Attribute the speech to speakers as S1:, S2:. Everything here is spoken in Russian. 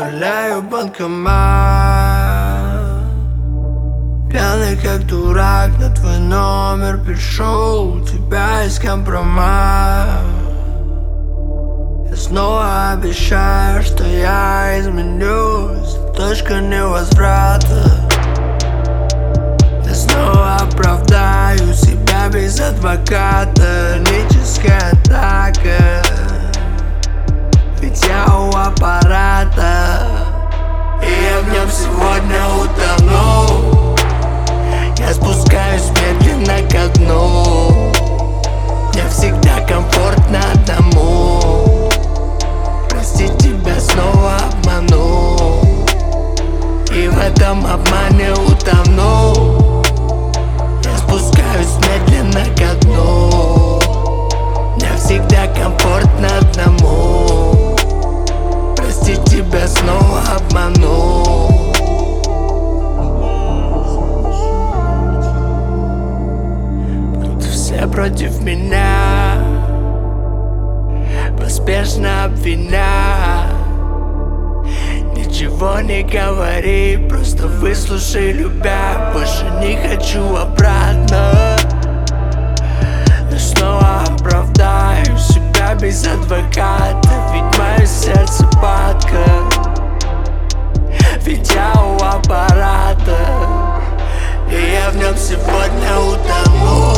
S1: Обнуляю банкомат, пьяный как дурак, на твой номер пришел, у тебя есть компромат. Я снова обещаю, что я изменюсь, точка невозврата. Я снова оправдаю себя без адвоката, паническая атака, ведь я у аппарата. И я в нем сегодня утону, я спускаюсь медленно ко дну. Мне всегда комфортно одному, прости, тебя снова обману, и в этом обмане утону. Я спускаюсь медленно ко дну, мне всегда комфортно одному, прости, тебя снова обману. Тут все против меня, поспешно обвинят. Ничего не говори, просто выслушай, любя. Больше не хочу обратно, но снова оправдаю себя без адвоката, ведь мое сердце падка, ведь я у аппарата. И я в нем сегодня утону,